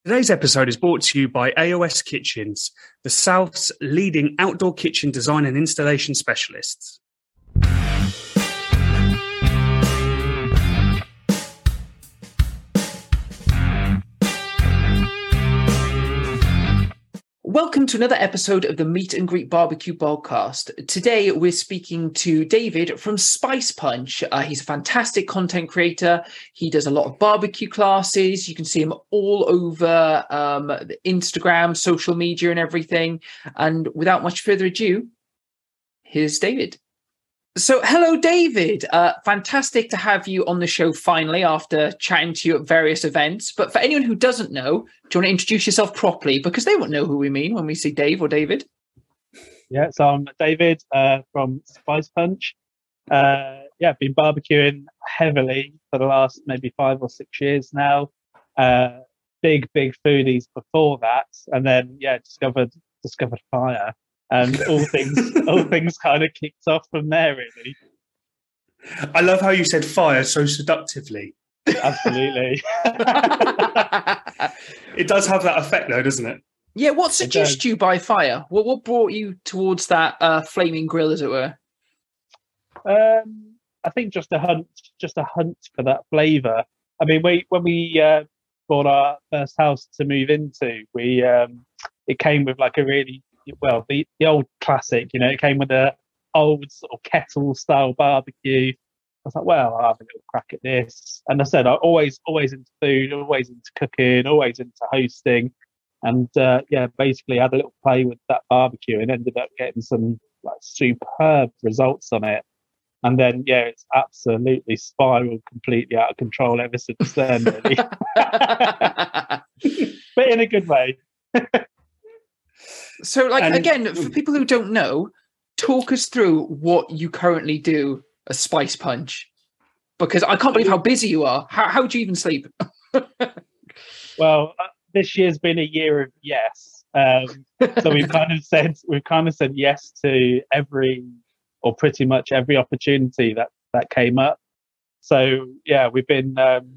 Today's episode is brought to you by AOS Kitchens, the South's leading outdoor kitchen design and installation specialists. Welcome to another episode of the Meet and Greet Barbecue podcast. Today, we're speaking to David from Spice Punch. He's a fantastic content creator. He does a lot of barbecue classes. You can see him all over Instagram, social media and everything. And without much further ado, here's David. So, hello, David. Fantastic to have you on the show finally after chatting to you at various events. But for anyone who doesn't know, do you want to introduce yourself properly? Because they won't know who we mean when we say Dave or David. Yeah, so I'm David from Spice Punch. Been barbecuing heavily for the last maybe 5 or 6 years now. Big foodies before that, and then discovered fire. And all things kind of kicked off from there, really. I love how you said fire so seductively. Absolutely. It does have that effect, though, doesn't it? Yeah. What seduced you by fire? What brought you towards that flaming grill, as it were? I think just a hunt for that flavour. I mean, when we bought our first house to move into, it came with like a really the old classic, it came with a old sort of kettle style barbecue. I was like, well, I'll have a little crack at this. And I said, I'm always into food, always into cooking, always into hosting. And basically had a little play with that barbecue and ended up getting some like superb results on it. And then, it's absolutely spiraled completely out of control ever since then, really. But in a good way. So, again, for people who don't know, talk us through what you currently do at Spice Punch. Because I can't believe how busy you are. How do you even sleep? Well, this year's been a year of yes. So we've kind of said yes to pretty much every opportunity that came up. So we've been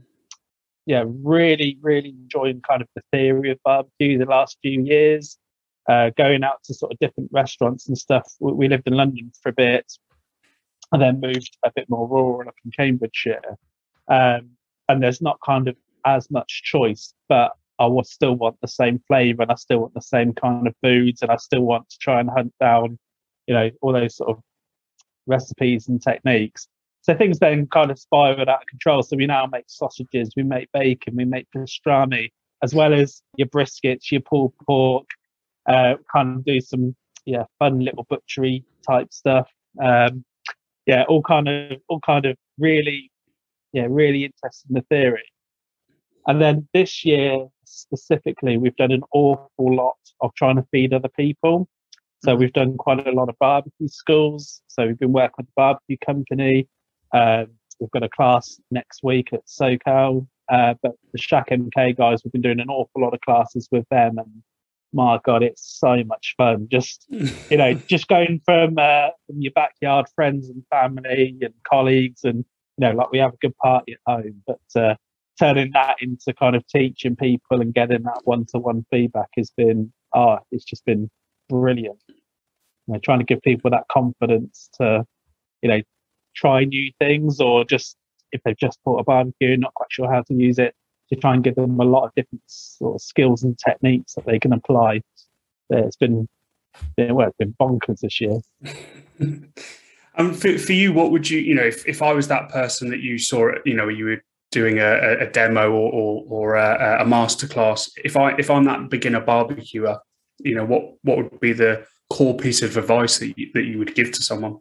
really enjoying kind of the theory of barbecue the last few years. Going out to sort of different restaurants and stuff. We lived in London for a bit and then moved a bit more rural up in Cambridgeshire. And there's not kind of as much choice, but I will still want the same flavour and I still want the same kind of foods and I still want to try and hunt down, all those sort of recipes and techniques. So things then kind of spiraled out of control. So we now make sausages, we make bacon, we make pastrami, as well as your briskets, your pulled pork. Kind of do some fun little butchery type stuff. All kind of really interested in the theory. And then this year specifically, we've done an awful lot of trying to feed other people. So we've done quite a lot of barbecue schools. So we've been working with the barbecue company. We've got a class next week at SoCal. But the Shack MK guys, we've been doing an awful lot of classes with them, and my God, it's so much fun. Just, just going from your backyard, friends and family and colleagues, and, like we have a good party at home, but turning that into kind of teaching people and getting that one-to-one feedback has been, it's just been brilliant. Trying to give people that confidence to, try new things, or just, if they've just bought a barbecue, not quite sure how to use it, to try and give them a lot of different sort of skills and techniques that they can apply. It's been bonkers this year. For you, what would you, if I was that person that you saw, you were doing a demo or a masterclass, if I'm that beginner barbecuer, what would be the core piece of advice that you would give to someone?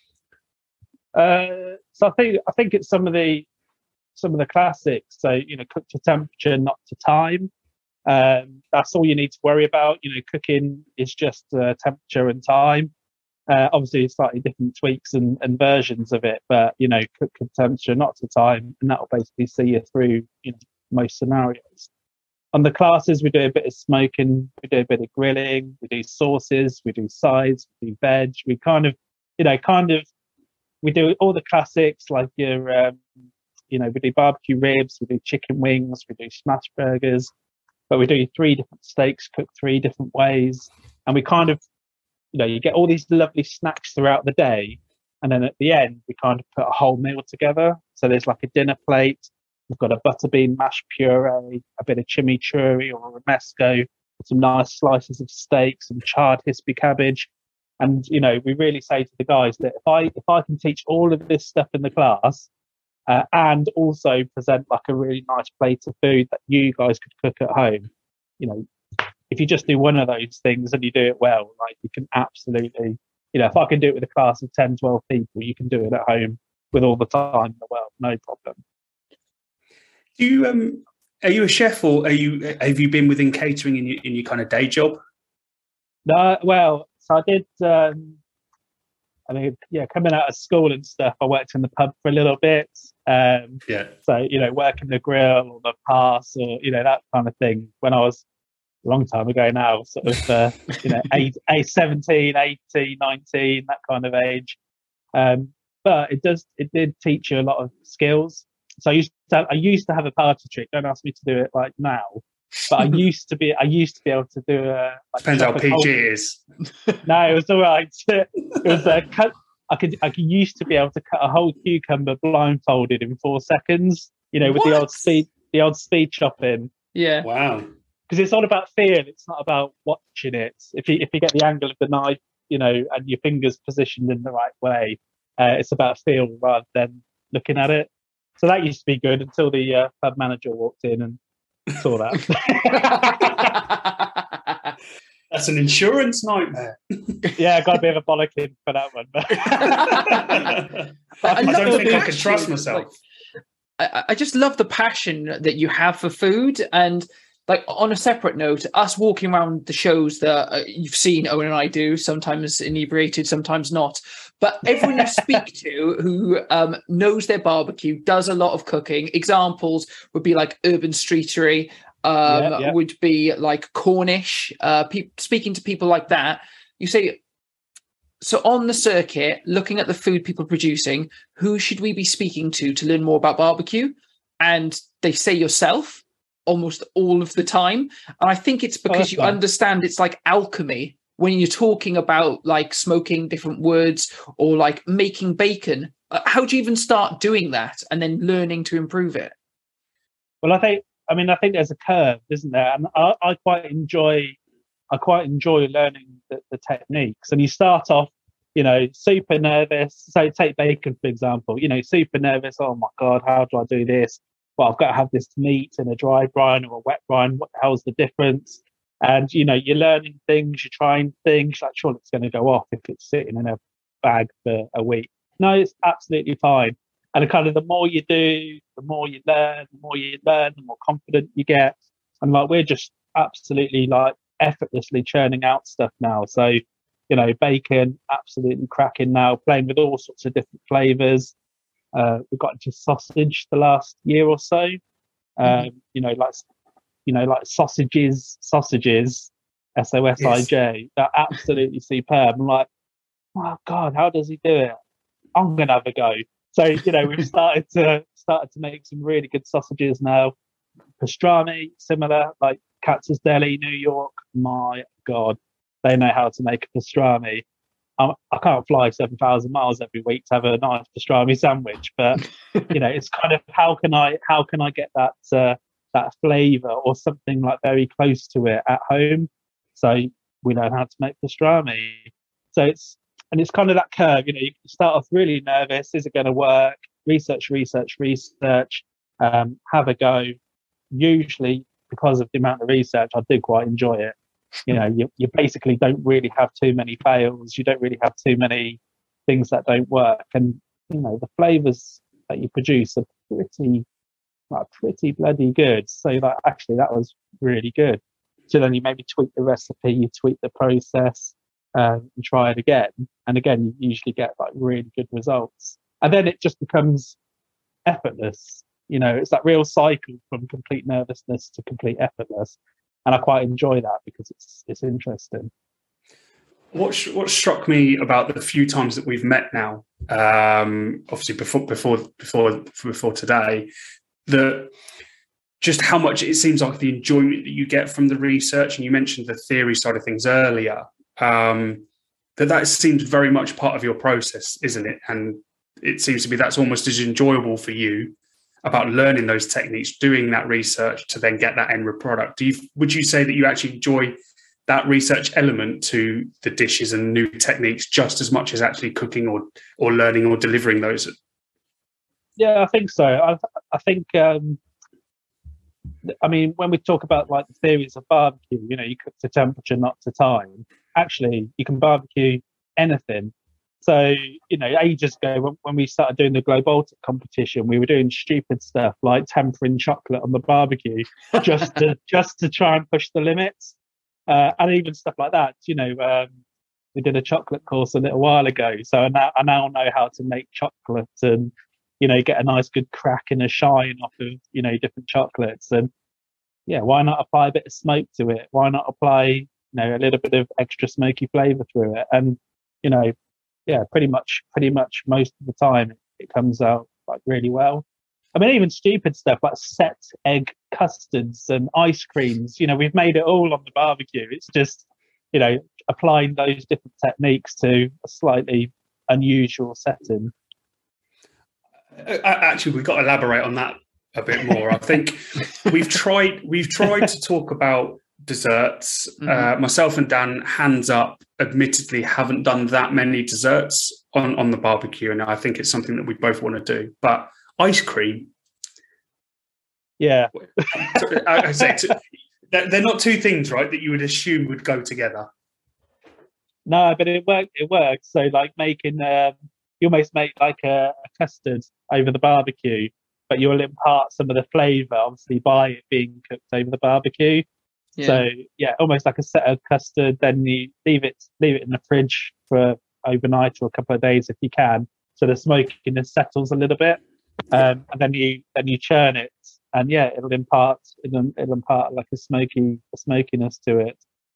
So I think it's some of the classics. So, cook to temperature, not to time. That's all you need to worry about. Cooking is just temperature and time. Obviously, slightly different tweaks and versions of it, but cook to temperature, not to time, and that will basically see you through most scenarios. On the classes, we do a bit of smoking, we do a bit of grilling, we do sauces, we do sides, we do veg. We kind of we do all the classics like your we do barbecue ribs, we do chicken wings, we do smash burgers. but we do 3 different steaks cooked 3 different ways. And we kind of, you get all these lovely snacks throughout the day. And then at the end, we kind of put a whole meal together. So there's like a dinner plate. We've got a butterbean mash puree, a bit of chimichurri or romesco, some nice slices of steak, some charred hispy cabbage. And, we really say to the guys that if I can teach all of this stuff in the class and also present like a really nice plate of food that you guys could cook at home, if you just do one of those things and you do it well, like you can absolutely, if I can do it with a class of 10, 12 people, you can do it at home with all the time in the world, no problem. Do you, are you a chef, or have you been within catering in your kind of day job? No, well, so I did, coming out of school and stuff, I worked in the pub for a little bit. So, working the grill or the pass or, that kind of thing when I was a long time ago now, sort of, 17, 18, 19, that kind of age. But it did teach you a lot of skills. So I used to have a party trick. Don't ask me to do it like now, but I used to be able to do a. Depends how PG it is. No, it was all right. It was a cut. I used to be able to cut a whole cucumber blindfolded in 4 seconds. With What? the old speed chopping. Yeah. Wow. Because it's all about feel. It's not about watching it. If you get the angle of the knife, and your fingers positioned in the right way, it's about feel rather than looking at it. So that used to be good until the pub manager walked in and saw that. That's an insurance nightmare. Yeah, I got a bit of a bollocking for that one. I don't think I could trust myself. I just love the passion that you have for food. And like on a separate note, us walking around the shows that you've seen Owen and I do, sometimes inebriated, sometimes not. But everyone you speak to who knows their barbecue, does a lot of cooking. Examples would be like Urban Streetery, would be like Cornish. Speaking to people like that, you say, so on the circuit, looking at the food people are producing, who should we be speaking to learn more about barbecue? And they say yourself almost all of the time. And I think it's because you understand it's like alchemy when you're talking about like smoking different woods or like making bacon. How do you even start doing that and then learning to improve it? Well, I think there's a curve, isn't there? And I quite enjoy learning the techniques. And you start off, super nervous. So take bacon, for example, super nervous. Oh my God, how do I do this? Well, I've got to have this meat in a dry brine or a wet brine. What the hell's the difference? And, you're learning things, you're trying things. Like, sure, it's going to go off if it's sitting in a bag for a week. No, it's absolutely fine. And kind of the more you do, the more you learn, the more confident you get. And like, we're just absolutely like effortlessly churning out stuff now. So, bacon, absolutely cracking now, playing with all sorts of different flavors. We've got into sausage the last year or so. Like sausages, SOSIJ. Yes. They're absolutely superb. I'm like, oh God, how does he do it? I'm gonna have a go. So we've started to make some really good sausages now. Pastrami, similar, like Katz's Deli, New York. My God, they know how to make a pastrami. I can't fly 7,000 miles every week to have a nice pastrami sandwich, but it's kind of how can I get that flavour or something like very close to it at home? So we learn how to make pastrami. So it's kind of that curve. You start off really nervous. Is it going to work? Research. Have a go. Usually, because of the amount of research, I do quite enjoy it. You basically don't really have too many fails. You don't really have too many things that don't work. And, the flavours that you produce are pretty bloody good. So actually that was really good. So then you maybe tweak the recipe, you tweak the process, and try it again. And again, you usually get like really good results. And then it just becomes effortless. It's that real cycle from complete nervousness to complete effortless. And I quite enjoy that because it's interesting. What struck me about the few times that we've met now, obviously before today, that just how much it seems like the enjoyment that you get from the research, and you mentioned the theory side of things earlier, that seems very much part of your process, isn't it? And it seems to be that's almost as enjoyable for you about learning those techniques, doing that research to then get that end product. Would you say that you actually enjoy that research element to the dishes and new techniques just as much as actually cooking or learning or delivering those? Yeah, I think so. I think, I mean, when we talk about like the theories of barbecue, you cook to temperature, not to time. Actually, you can barbecue anything. So, ages ago when we started doing the Globaltic competition, we were doing stupid stuff like tempering chocolate on the barbecue just to try and push the limits. And even stuff like that, we did a chocolate course a little while ago. So I now know how to make chocolate and, get a nice good crack and a shine off of, different chocolates. And yeah, why not apply a bit of smoke to it? Why not apply, a little bit of extra smoky flavour through it? And, yeah, pretty much most of the time it comes out like really well. I mean, even stupid stuff like set egg custards and ice creams, we've made it all on the barbecue. It's just, applying those different techniques to a slightly unusual setting. Actually, we've got to elaborate on that a bit more. I think we've tried to talk about desserts. Myself and Dan, hands up, admittedly haven't done that many desserts on the barbecue, and I think it's something that we both want to do. But ice cream, yeah, I say they're not two things, right, that you would assume would go together. No, but it works. So like making you almost make like a custard over the barbecue, but you'll impart some of the flavour obviously by it being cooked over the barbecue. Yeah. So yeah, almost like a set of custard. Then you leave it in the fridge for overnight or a couple of days if you can, so the smokiness settles a little bit, and then you churn it, and yeah, it'll impart like a smokiness to it.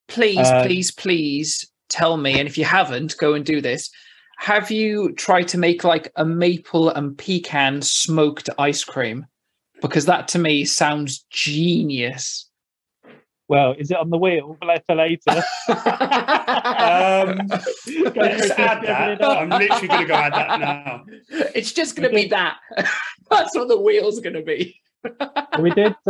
Please tell me, and if you haven't, go and do this. Have you tried to make like a maple and pecan smoked ice cream? Because that to me sounds genius. Well, is it on the wheel for later? Let's add that. I'm literally going to go add that now. It's just going to be that. That's what the wheel's going to be. We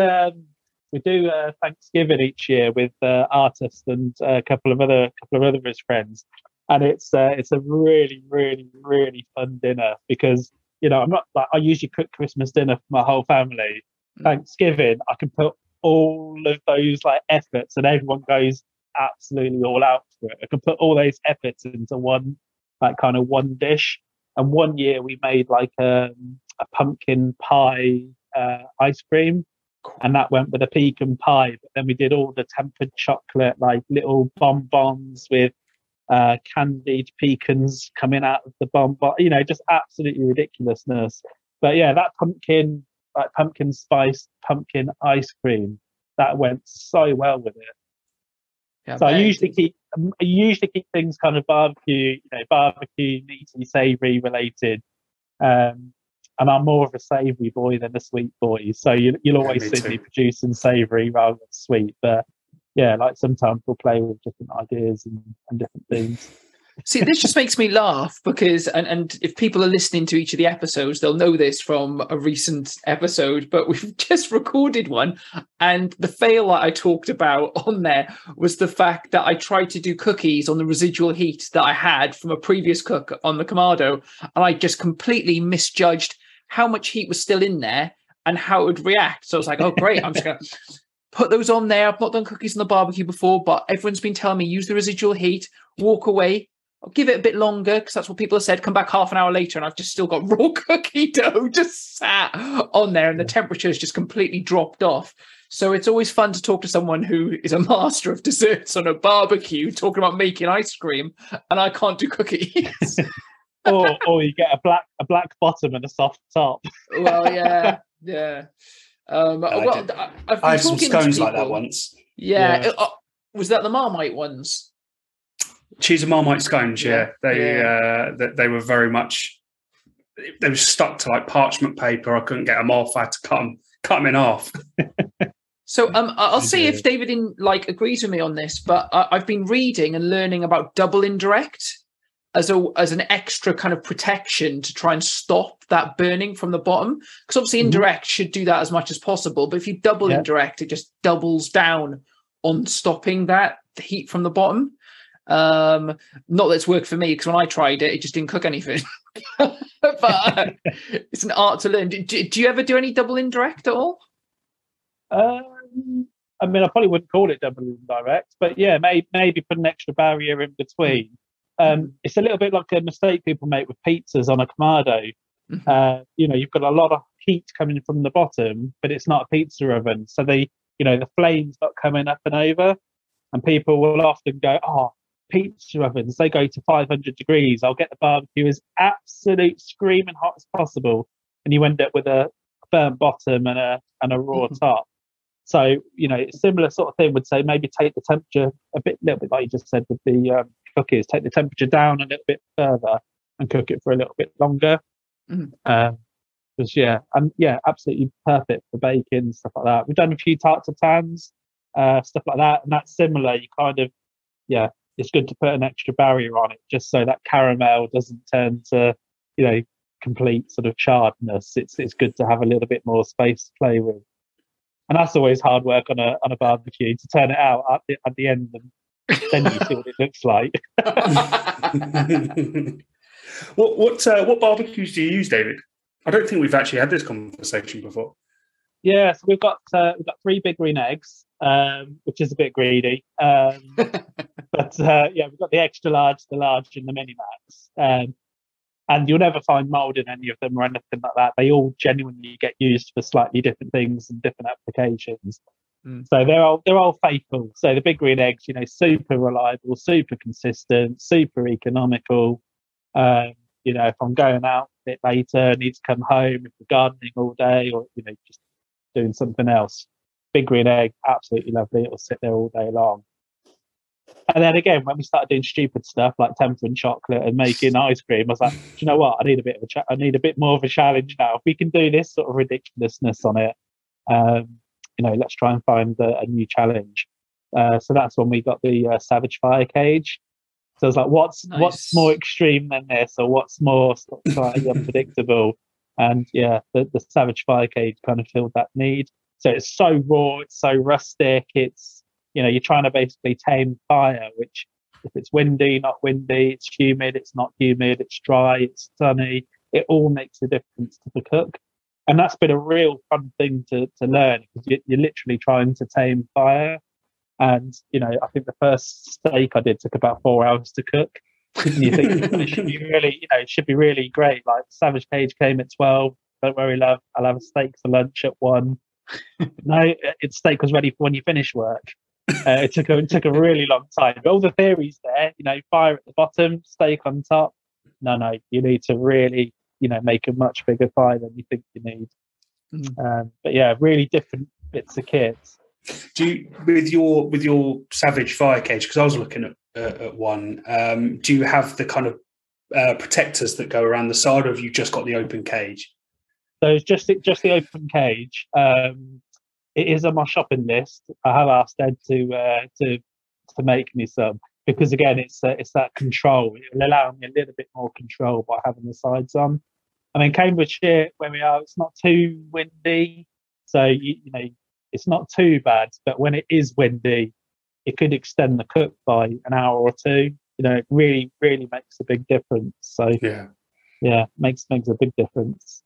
do Thanksgiving each year with artists and a couple of other of his friends, and it's a really, really, really fun dinner because I'm not like I usually cook Christmas dinner for my whole family. Thanksgiving, I can put all of those like efforts, and everyone goes absolutely all out for it. I can put all those efforts into one dish. And one year we made like a pumpkin pie ice cream, and that went with a pecan pie. But then we did all the tempered chocolate, like little bonbons with candied pecans coming out of the bonbon. Just absolutely ridiculousness. But yeah, that pumpkin spice pumpkin ice cream, that went so well with it. Yeah, so I usually keep things kind of barbecue, meaty, savoury related. And I'm more of a savoury boy than a sweet boy. So you'll always see me producing savoury rather than sweet. But yeah, like sometimes we'll play with different ideas and different things. See, this just makes me laugh because, and if people are listening to each of the episodes, they'll know this from a recent episode, but we've just recorded one. And the fail that I talked about on there was the fact that I tried to do cookies on the residual heat that I had from a previous cook on the Kamado. And I just completely misjudged how much heat was still in there and how it would react. So I was like, oh, great, I'm just going to put those on there. I've not done cookies on the barbecue before, but everyone's been telling me use the residual heat, walk away. I'll give it a bit longer because that's what people have said. Come back half an hour later and I've just still got raw cookie dough just sat on there and the temperature has just completely dropped off. So it's always fun to talk to someone who is a master of desserts on a barbecue talking about making ice cream, and I can't do cookies. or you get a black bottom and a soft top. Well, yeah. I had some scones like that once. Yeah. Was that the Marmite ones? Cheese and Marmite scones, yeah. They were very much. They were stuck to like parchment paper. I couldn't get them off. I had to cut them in half. So I'll see if David agrees with me on this, but I've been reading and learning about double indirect as an extra kind of protection to try and stop that burning from the bottom. Because obviously indirect should do that as much as possible, but if you double indirect, it just doubles down on stopping that heat from the bottom. Not that it's worked for me, because when I tried it, it just didn't cook anything. But it's an art to learn. Do you ever do any double indirect at all? I mean, I probably wouldn't call it double indirect, but yeah, maybe put an extra barrier in between. It's a little bit like a mistake people make with pizzas on a Kamado. You've got a lot of heat coming from the bottom, but it's not a pizza oven, so the flame's not coming up and over, and people will often go, "Oh, pizza ovens, they go to 500 degrees. I'll get the barbecue as absolute screaming hot as possible," and you end up with a burnt bottom and a raw top. So, similar sort of thing would say maybe take the temperature little bit like you just said with the cookies, take the temperature down a little bit further and cook it for a little bit longer. Absolutely perfect for baking, stuff like that. We've done a few tarts of tans, stuff like that, and that's similar. You kind of, it's good to put an extra barrier on it just so that caramel doesn't turn to, complete sort of charredness. It's good to have a little bit more space to play with. And that's always hard work on a barbecue, to turn it out at the end, and then you see what it looks like. What barbecues do you use, David? I don't think we've actually had this conversation before. Yeah, so we've got 3 big green eggs, which is a bit greedy. But we've got the extra large, the large, and the mini max. And you'll never find mold in any of them or anything like that. They all genuinely get used for slightly different things and different applications. So they're all faithful. So the big green eggs, super reliable, super consistent, super economical. If I'm going out a bit later, need to come home, if we're gardening all day, or just doing something else, big green egg, absolutely lovely. It'll sit there all day long. And then again, when we started doing stupid stuff like tempering chocolate and making ice cream, I was like, do you know what? I need a bit more of a challenge now. If we can do this sort of ridiculousness on it, let's try and find a new challenge. So that's when we got the Savage Fire Cage. So I was like, what's more extreme than this, or what's more sort of slightly unpredictable? And the Savage Fire Cage kind of filled that need. So it's so raw, it's so rustic, it's you're trying to basically tame fire, which if it's windy, not windy, it's humid, it's not humid, it's dry, it's sunny, it all makes a difference to the cook. And that's been a real fun thing to learn, because you're literally trying to tame fire. And, I think the first steak I did took about 4 hours to cook. And you think it should be really great. Like Savage Cage came at 12. Don't worry, love, I'll have a steak for lunch at 1. No, steak was ready for when you finish work. It took a really long time. But all the theories there, fire at the bottom, steak on top. No, you need to really, make a much bigger fire than you think you need. But really different bits of kit. Do you, with your Savage Fire Cage? Because I was looking at one. Do you have the kind of protectors that go around the side, or have you just got the open cage? So it's just the open cage. It is on my shopping list. I have asked Ed to make me some, because again, it's that control. It will allow me a little bit more control by having the sides on. I mean, Cambridgeshire, where we are, it's not too windy, so it's not too bad. But when it is windy, it could extend the cook by an hour or two. It really, really makes a big difference. So makes a big difference.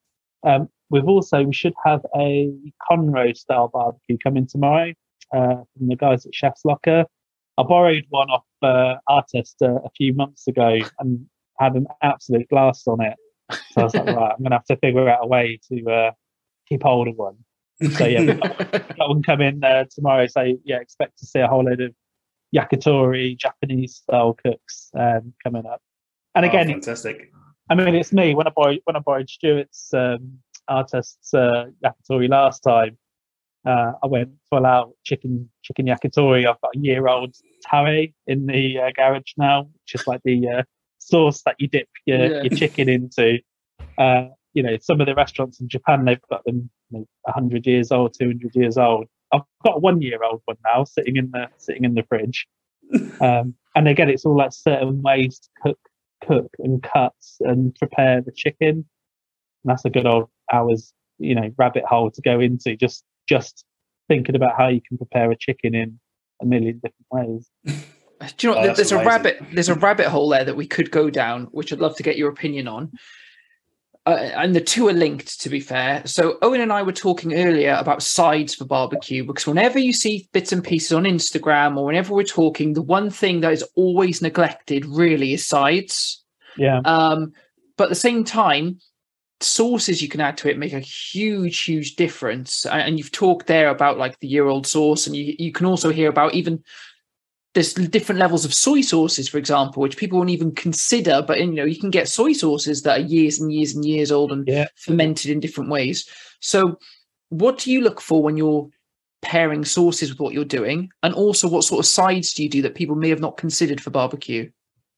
We should have a Conroe style barbecue coming tomorrow from the guys at Chef's Locker. I borrowed one off Artist a few months ago and had an absolute blast on it. So I was like, right, I'm going to have to figure out a way to keep hold of one. So we've got one coming tomorrow. So expect to see a whole load of yakitori, Japanese style cooks coming up. And again, fantastic. It's me. When I borrowed Stuart's Artist's yakitori last time, I went full out chicken yakitori. I've got a year-old tare in the garage now, which is like the sauce that you dip your chicken into. Some of the restaurants in Japan, they've got them 100 years old, 200 years old. I've got a 1-year-old one now sitting in the fridge. And again, it's all like certain ways to cook and cut and prepare the chicken. And that's a good old hour's, rabbit hole to go into. Just thinking about how you can prepare a chicken in a million different ways. Do you know what? There's a rabbit hole there that we could go down, which I'd love to get your opinion on. And the two are linked, to be fair. So Owen and I were talking earlier about sides for barbecue, because whenever you see bits and pieces on Instagram or whenever we're talking, the one thing that is always neglected really is sides. Yeah. But at the same time, sauces you can add to it make a huge difference. And you've talked there about like the year-old sauce, and you can also hear about even there's different levels of soy sauces, for example, which people won't even consider. But you can get soy sauces that are years and years and years old and fermented in different ways. So what do you look for when you're pairing sauces with what you're doing? And also, what sort of sides do you do that people may have not considered for barbecue?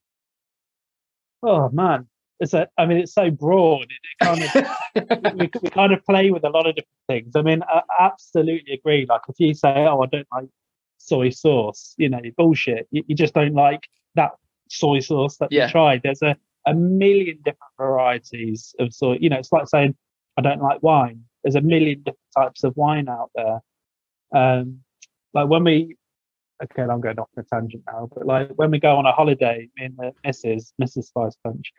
Oh man, it's so broad. It kind of we kind of play with a lot of different things. I mean, I absolutely agree. Like if you say, "Oh, I don't like soy sauce," bullshit. You just don't like that soy sauce that you tried. There's a million different varieties of soy. It's like saying I don't like wine. There's a million different types of wine out there. Like when I'm going off on a tangent now, but like when we go on a holiday, me and the Mrs. Spice Punch,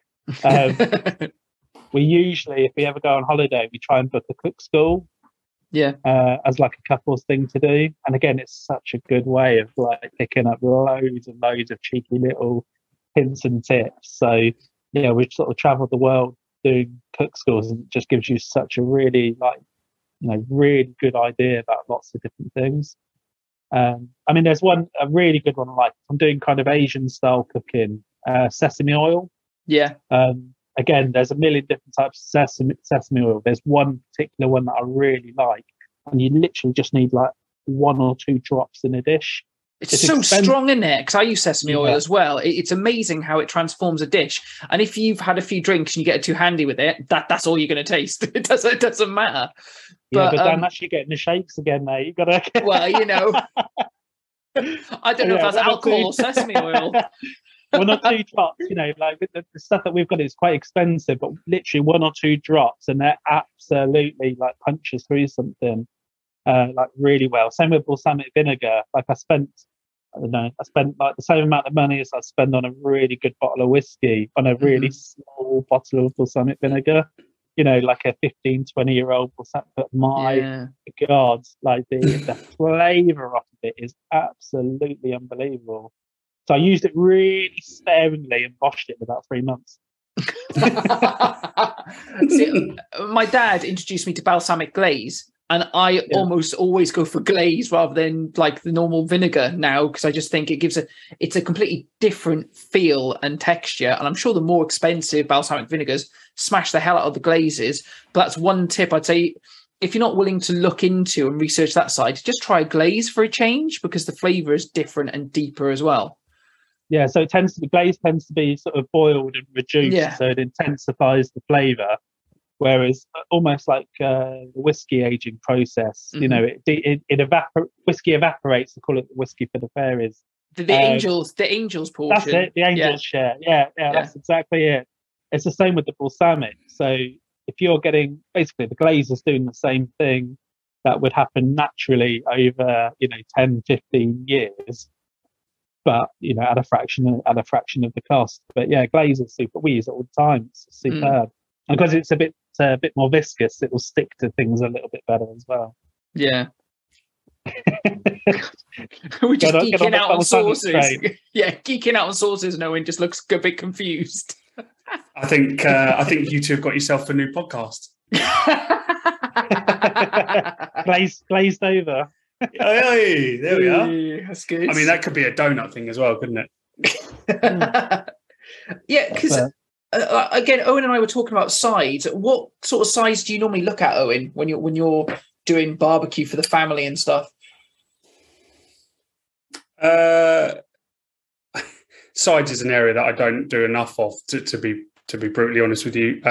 we usually, if we ever go on holiday, we try and book a cook school. Yeah. As like a couple's thing to do. And again, it's such a good way of like picking up loads and loads of cheeky little hints and tips. So we've sort of traveled the world doing cook schools, and it just gives you such a really really good idea about lots of different things. I mean, there's a really good one. Like I'm doing kind of Asian style cooking, sesame oil. Yeah. Again, there's a million different types of sesame oil. There's one particular one that I really like, and you literally just need like 1 or 2 drops in a dish. It's so expensive. Strong in there, because I use sesame oil as well. It's amazing how it transforms a dish. And if you've had a few drinks and you get it too handy with it, that's all you're going to taste. It doesn't matter. But then actually getting the shakes again, mate. You got to. Well, I don't know if that's alcohol or sesame oil. 1 or 2 drops, like the stuff that we've got is quite expensive, but literally 1 or 2 drops, and they're absolutely like punches through something like really well. Same with balsamic vinegar. Like I spent like the same amount of money as I spend on a really good bottle of whiskey on a really small bottle of balsamic vinegar. Like a 15-20-year-old balsamic. But my God, like the flavour of it is absolutely unbelievable. So I used it really sparingly and boshed it in about 3 months. See, my dad introduced me to balsamic glaze, and I almost always go for glaze rather than like the normal vinegar now, because I just think it's a completely different feel and texture. And I'm sure the more expensive balsamic vinegars smash the hell out of the glazes. But that's one tip I'd say. If you're not willing to look into and research that side, just try glaze for a change, because the flavour is different and deeper as well. Yeah, so glaze tends to be sort of boiled and reduced, so it intensifies the flavour. Whereas almost like the whiskey aging process, whiskey evaporates. They call it the whiskey for the fairies. The angels portion. That's it. The angels share. Yeah, that's exactly it. It's the same with the balsamic. So if you're getting basically the glaze is doing the same thing that would happen naturally over 10, 15 years. But at a fraction of the cost. But yeah, glaze is super. We use it all the time. It's superb, and because it's a bit more viscous, it will stick to things a little bit better as well. Yeah. We're just geeking out on sauces. Geeking out on sauces. No one just looks a bit confused. I think you two have got yourself a new podcast. Glazed over. Hey, there we are. That's good. I mean, that could be a donut thing as well, couldn't it? Yeah, because again, Owen and I were talking about sides. What sort of sides do you normally look at, Owen, when you're doing barbecue for the family and stuff? Sides is an area that I don't do enough of, to be brutally honest with you.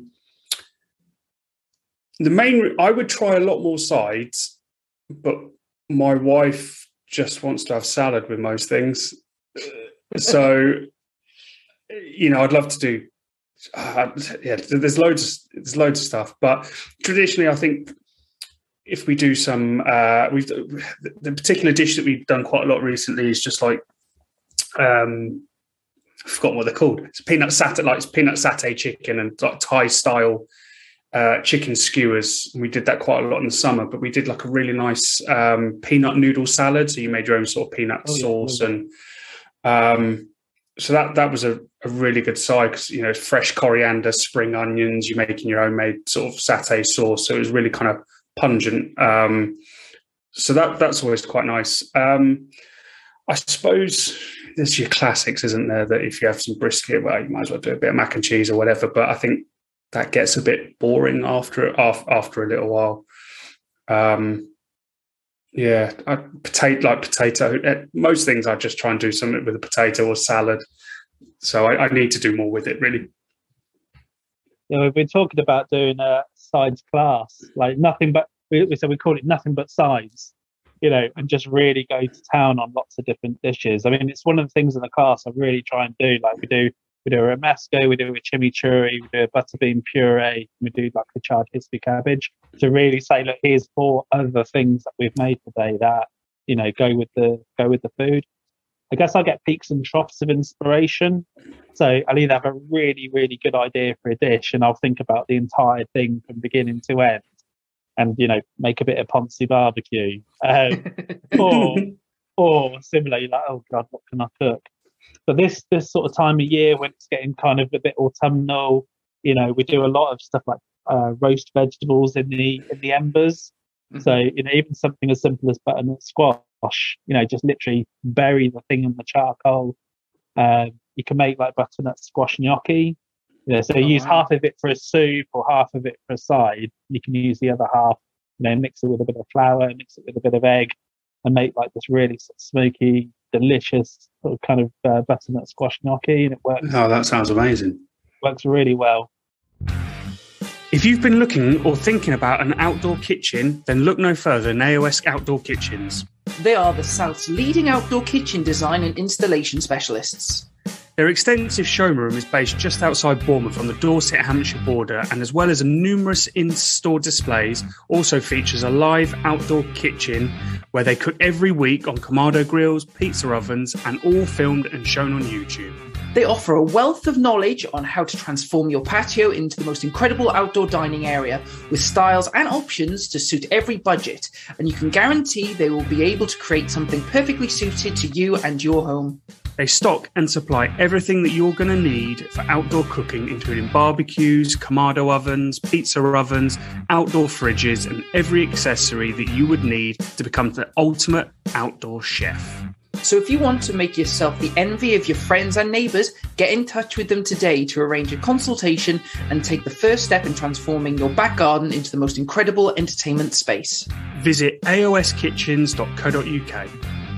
I would try a lot more sides, but My wife just wants to have salad with most things. So, I'd love to do. There's loads of stuff, but traditionally, I think if we do some, the particular dish that we've done quite a lot recently is just like, I've forgotten what they're called. It's peanut satay chicken and like Thai style chicken skewers. We did that quite a lot in the summer, but we did like a really nice peanut noodle salad. So you made your own sort of peanut sauce, and so that was a really good side because fresh coriander, spring onions. You're making your own made sort of satay sauce, so it was really kind of pungent. So that's always quite nice. I suppose there's your classics, isn't there? That if you have some brisket, well, you might as well do a bit of mac and cheese or whatever. But I think that gets a bit boring after a little while. Potato. Most things I just try and do something with a potato or salad. So I need to do more with it, really. Yeah, we've been talking about doing a sides class, like nothing but we call it nothing but sides, and just really go to town on lots of different dishes. I mean, it's one of the things in the class I really try and do. Like we do a romesco, we do a chimichurri, we do a butterbean puree, we do like a charred hispy cabbage. To really say, look, here's 4 other things that we've made today that go with the food. I guess I get peaks and troughs of inspiration. So I'll either have a really, really good idea for a dish and I'll think about the entire thing from beginning to end and, make a bit of Ponzi barbecue. Or similarly, like, oh God, what can I cook? But this sort of time of year when it's getting kind of a bit autumnal, we do a lot of stuff like roast vegetables in the embers. Mm-hmm. So, even something as simple as butternut squash, just literally bury the thing in the charcoal. You can make like butternut squash gnocchi. So you use half of it for a soup or half of it for a side. You can use the other half, mix it with a bit of flour, mix it with a bit of egg, and make like this really sort of smoky, delicious sort of kind of butternut squash gnocchi, and it works. Oh, that sounds amazing. Works really well. If you've been looking or thinking about an outdoor kitchen, then look no further than AOS Outdoor Kitchens. They are the South's leading outdoor kitchen design and installation specialists. Their extensive showroom is based just outside Bournemouth on the Dorset-Hampshire border, and as well as numerous in-store displays, also features a live outdoor kitchen where they cook every week on Kamado grills, pizza ovens, and all filmed and shown on YouTube. They offer a wealth of knowledge on how to transform your patio into the most incredible outdoor dining area with styles and options to suit every budget, and you can guarantee they will be able to create something perfectly suited to you and your home. They stock and supply everything that you're going to need for outdoor cooking, including barbecues, Kamado ovens, pizza ovens, outdoor fridges, and every accessory that you would need to become the ultimate outdoor chef. So if you want to make yourself the envy of your friends and neighbours, get in touch with them today to arrange a consultation and take the first step in transforming your back garden into the most incredible entertainment space. Visit aoskitchens.co.uk.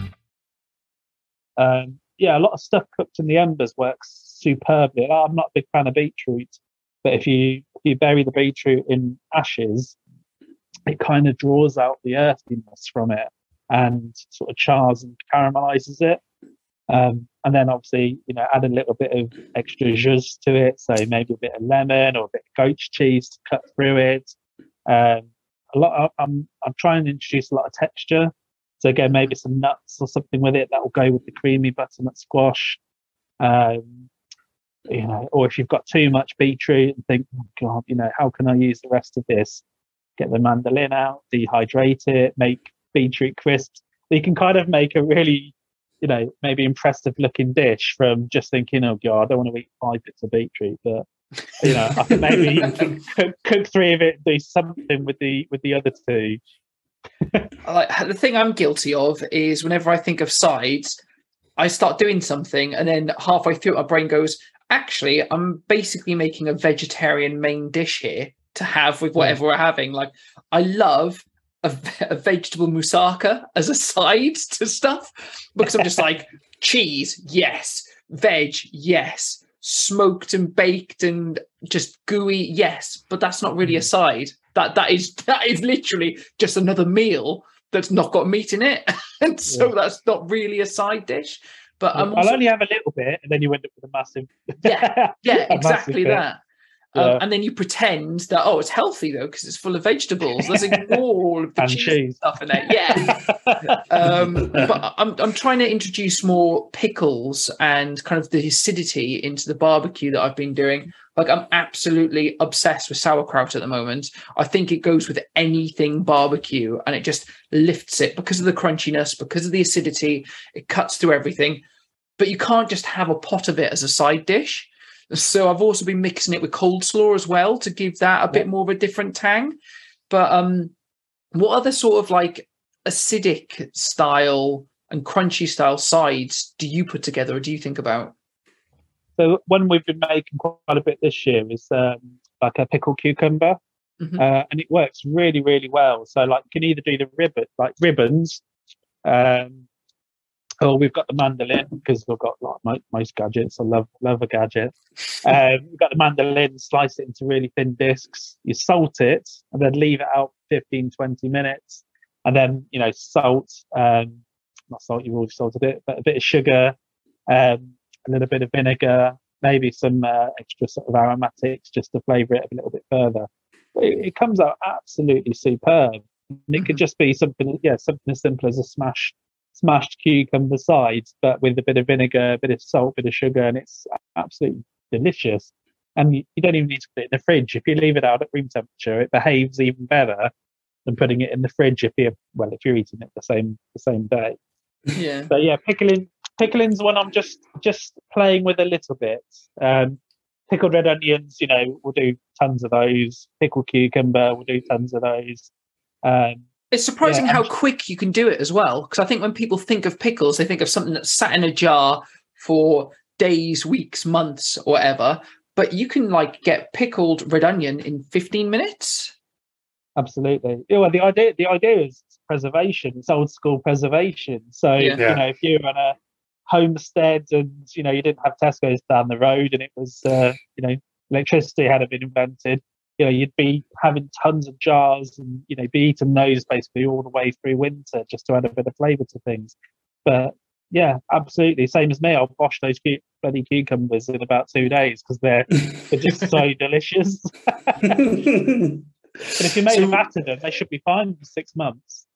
A lot of stuff cooked in the embers works superbly. I'm not a big fan of beetroot, but if you bury the beetroot in ashes, it kind of draws out the earthiness from it and sort of chars and caramelizes it. And then obviously, add a little bit of extra jus to it. So maybe a bit of lemon or a bit of goat cheese to cut through it. I'm trying to introduce a lot of texture. So again, maybe some nuts or something with it that will go with the creamy butternut squash. Or if you've got too much beetroot and think, oh God, how can I use the rest of this? Get the mandolin out, dehydrate it, make beetroot crisps. You can kind of make a really, maybe impressive looking dish from just thinking, oh God, I don't want to eat 5 bits of beetroot, but I think maybe cook 3 of it, do something with the other 2. The thing I'm guilty of is whenever I think of sides, I start doing something and then halfway through my brain goes, actually, I'm basically making a vegetarian main dish here to have with whatever we're having. Like, I love a vegetable moussaka as a side to stuff because I'm just like, cheese, yes. Veg, yes. Smoked and baked and just gooey, yes. But that's not really a side. That is literally just another meal that's not got meat in it, and so that's not really a side dish. But I'll only have a little bit, and then you end up with a massive. Exactly that. Yeah. And then you pretend that it's healthy though because it's full of vegetables. Let's ignore all of the cheese stuff in it. Yeah. But I'm trying to introduce more pickles and kind of the acidity into the barbecue that I've been doing. Like I'm absolutely obsessed with sauerkraut at the moment. I think it goes with anything barbecue, and it just lifts it because of the crunchiness, because of the acidity. It cuts through everything. But you can't just have a pot of it as a side dish. So I've also been mixing it with coleslaw as well to give that a bit more of a different tang. But what other sort of like acidic style and crunchy style sides do you put together or do you think about? So one we've been making quite a bit this year is like a pickled cucumber, and it works really, really well. So like you can either do the ribbons, or we've got the mandolin because we've got like most gadgets. I love a gadget. We've got the mandolin, slice it into really thin discs. You salt it and then leave it out 15, 20 minutes. And then, salt, not salt, you've already salted it, but a bit of sugar, a little bit of vinegar, maybe some extra sort of aromatics just to flavour it a little bit further. But it comes out absolutely superb. And it could just be something as simple as a smashed cucumber sides, but with a bit of vinegar, a bit of salt, a bit of sugar, and it's absolutely delicious. And you don't even need to put it in the fridge. If you leave it out at room temperature, it behaves even better than putting it in the fridge if you're eating it the same day. Yeah. So yeah, pickling's one I'm just playing with a little bit. Pickled red onions, we'll do tons of those. Pickled cucumber, we'll do tons of those. It's surprising how quick you can do it as well. Because I think when people think of pickles, they think of something that's sat in a jar for days, weeks, months, or whatever. But you can get pickled red onion in 15 minutes. Absolutely. Yeah, well, the idea is preservation. It's old school preservation. So if you're on a homestead and you didn't have Tesco's down the road and it was electricity hadn't been invented. You'd be having tons of jars and, be eating those basically all the way through winter just to add a bit of flavour to things. But yeah, absolutely. Same as me. I'll wash those bloody cucumbers in about 2 days because they're just so delicious. But if you made them out of them, they should be fine for 6 months.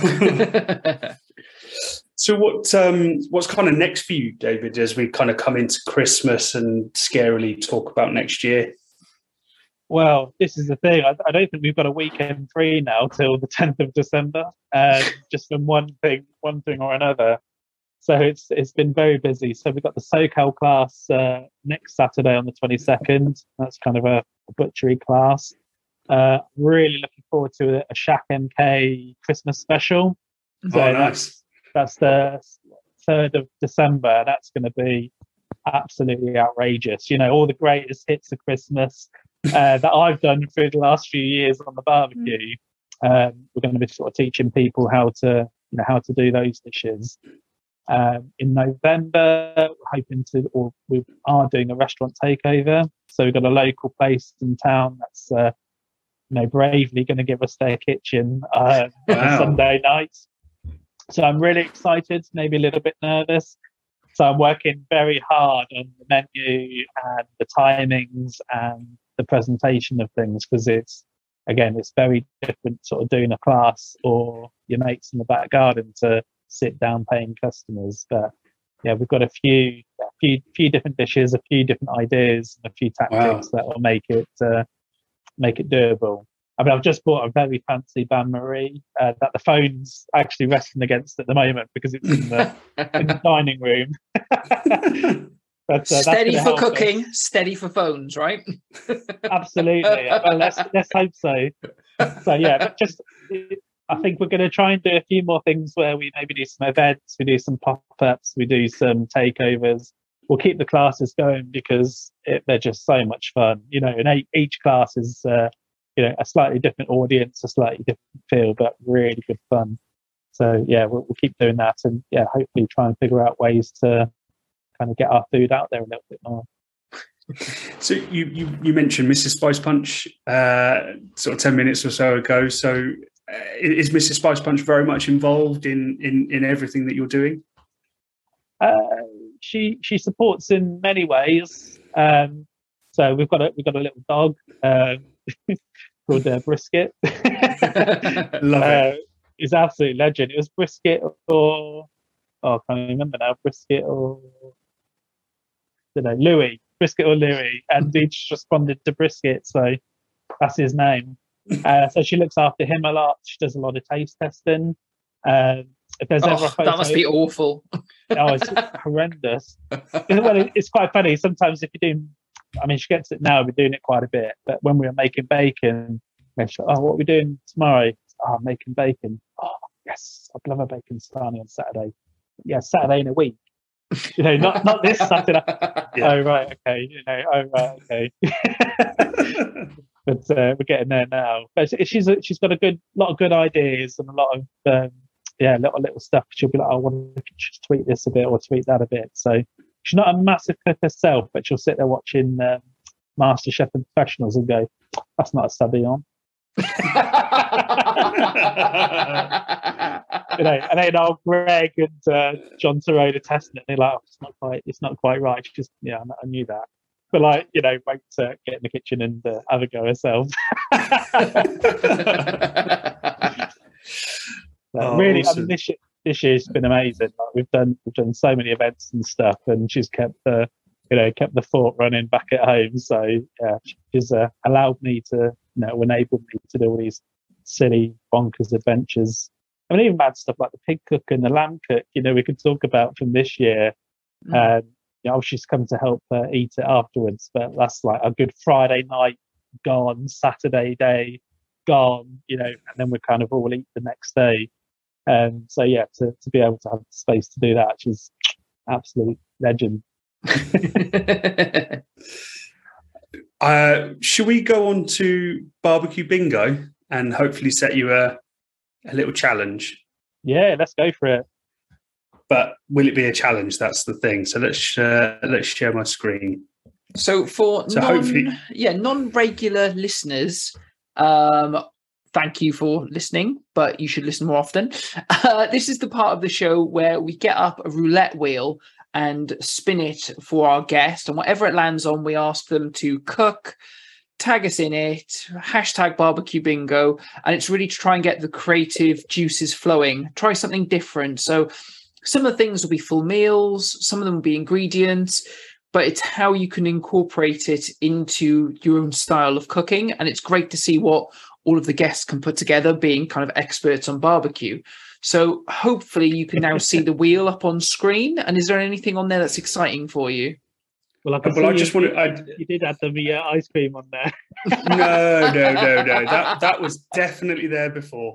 So what's kind of next for you, David, as we kind of come into Christmas and scarily talk about next year? Well, this is the thing. I don't think we've got a weekend free now till the 10th of December, just from one thing or another. So it's been very busy. So we've got the SoCal class next Saturday on the 22nd. That's kind of a butchery class. Really looking forward to a Shack MK Christmas special. So nice. That's the 3rd of December. That's going to be absolutely outrageous. All the greatest hits of Christmas that I've done through the last few years on the barbecue. We're going to be sort of teaching people how to do those dishes. In November, we are doing a restaurant takeover. So we've got a local place in town that's bravely going to give us their kitchen on a Sunday night. So I'm really excited, maybe a little bit nervous. So I'm working very hard on the menu and the timings and the presentation of things because it's very different sort of doing a class or your mates in the back garden to sit down paying customers. But yeah, we've got a few different dishes, a few different ideas, and a few tactics that will make it doable. I mean, I've just bought a very fancy bain marie that the phone's actually resting against at the moment because it's in the dining room. But, steady for cooking, steady for phones, right? Absolutely. Well, let's hope so. So yeah, but I think we're going to try and do a few more things where we maybe do some events, we do some pop-ups, we do some takeovers. We'll keep the classes going because they're just so much fun. And each class is a slightly different audience, a slightly different feel, but really good fun. So yeah, we'll keep doing that, and yeah, hopefully try and figure out ways to kind of get our food out there a little bit more. So you mentioned Mrs. Spice Punch sort of 10 minutes or so ago. So is Mrs. Spice Punch very much involved in everything that you're doing? She supports in many ways. So we've got a little dog called Brisket. Love it. He's absolute legend. It was Brisket or I can't remember now. Brisket or Louis. Brisket or Louis, and he just responded to Brisket, so that's his name. So she looks after him a lot. She does a lot of taste testing. If there's ever a photo, that must be awful. It's horrendous. Well, it's quite funny sometimes if you're doing. I mean, she gets it now. We're doing it quite a bit, but when we were making bacon, she's like, "Oh, what are we doing tomorrow?" "Oh, making bacon." "Oh, yes, I'd love a bacon sarnie on Saturday." "Yeah, Saturday in a week." Not this Saturday. Yeah. Oh right, okay. Oh right, okay. But we're getting there now. But she's got a lot of good ideas and a lot of little stuff. She'll be like, "I want to just tweak this a bit or tweak that a bit." So she's not a massive cook herself, but she'll sit there watching MasterChef and Professionals and go, "That's not a Sabayon." And then Greg and John Torode testing it. And they're like, "Oh, it's not quite right." She just, I knew that. But wait to get in the kitchen and have a go herself. Really, awesome. I mean, this year's been amazing. We've done so many events and stuff, and she's kept the fort running back at home. So yeah, she's allowed me to, enabled me to do all these silly, bonkers adventures. I mean, even mad stuff like the pig cook and the lamb cook. We could talk about from this year. She's come to help eat it afterwards, but that's like a good Friday night gone, Saturday day gone, and then we kind of all eat the next day. So yeah, to be able to have the space to do that, she's absolute legend. Should we go on to barbecue bingo and hopefully set you a little challenge? Yeah, let's go for it. But will it be a challenge? That's the thing. So let's share my screen. So for non-regular listeners, thank you for listening, but you should listen more often. This is the part of the show where we get up a roulette wheel and spin it for our guest, and whatever it lands on, we ask them to cook, tag us in it, hashtag barbecue bingo, and it's really to try and get the creative juices flowing. Try something different. So some of the things will be full meals, some of them will be ingredients, but it's how you can incorporate it into your own style of cooking. And it's great to see what all of the guests can put together, being kind of experts on barbecue. So hopefully you can now see the wheel up on screen. And is there anything on there that's exciting for you? Well, I just want to. You did add the ice cream on there. No. That was definitely there before.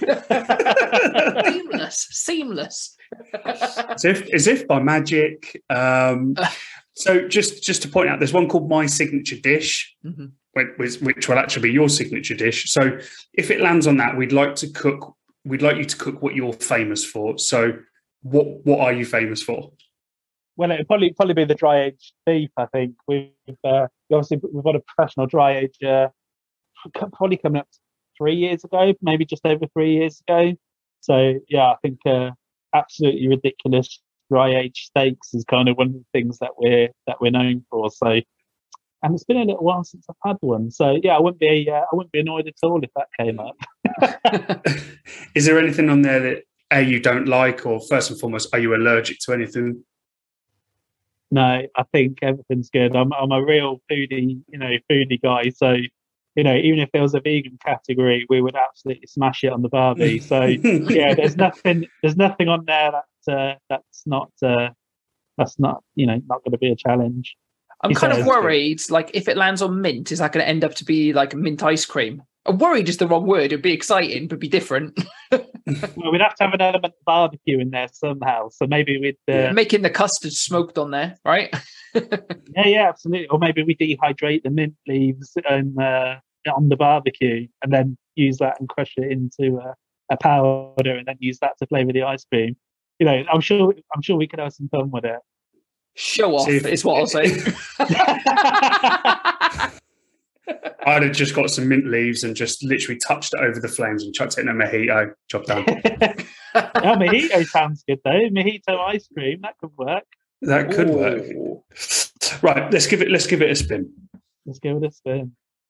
Seamless. As if by magic. So just to point out, there's one called My Signature Dish, mm-hmm. which will actually be your signature dish. So if it lands on that, we'd like you to cook what you're famous for. So what are you famous for? Well, it'd probably be the dry aged beef. I think we've got a professional dry age probably coming up 3 years ago, maybe just over 3 years ago. So yeah, I think absolutely ridiculous dry age steaks is kind of one of the things that we're known for. So, and it's been a little while since I've had one. So yeah, I wouldn't be annoyed at all if that came up. Is there anything on there that you don't like, or first and foremost, are you allergic to anything? No, I think everything's good. I'm a real foodie guy. So, even if there was a vegan category, we would absolutely smash it on the barbie. So yeah, there's nothing on there that's not not going to be a challenge. I'm kind of worried, like if it lands on mint, is that going to end up to be like mint ice cream? Worried is the wrong word. It'd be exciting, but be different. Well, we'd have to have an element of barbecue in there somehow. So maybe we'd making the custard smoked on there, right? yeah, absolutely. Or maybe we dehydrate the mint leaves and on the barbecue, and then use that and crush it into a powder, and then use that to flavour the ice cream. I'm sure we could have some fun with it. Show off is what I'll say. I'd have just got some mint leaves and just literally touched it over the flames and chucked it in a mojito. Job done. Oh, mojito sounds good though. Mojito ice cream, that could work. That could work. Right, let's give it a spin. Let's give it a spin.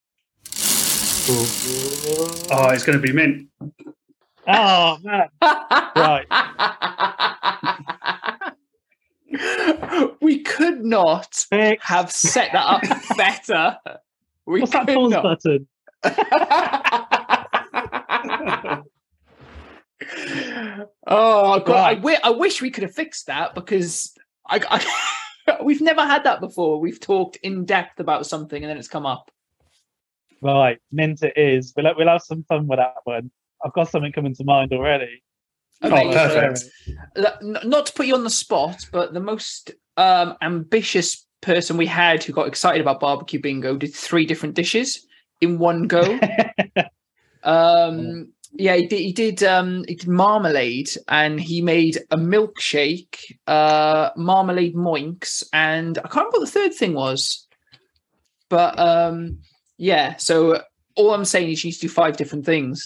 Oh, it's going to be mint. Oh man! Right. We could not have set that up better. What's that pause button? Oh God! Right. I wish we could have fixed that, because we've never had that before. We've talked in depth about something and then it's come up. Right, mint it is. We'll have some fun with that one. I've got something coming to mind already. Okay. Oh, perfect. Not to put you on the spot, but the most ambitious person we had who got excited about barbecue bingo did 3 different dishes in one go. Yeah, he did marmalade, and he made a milkshake, marmalade moinks, and I can't remember what the third thing was. But yeah, so all I'm saying is you need to do 5 different things.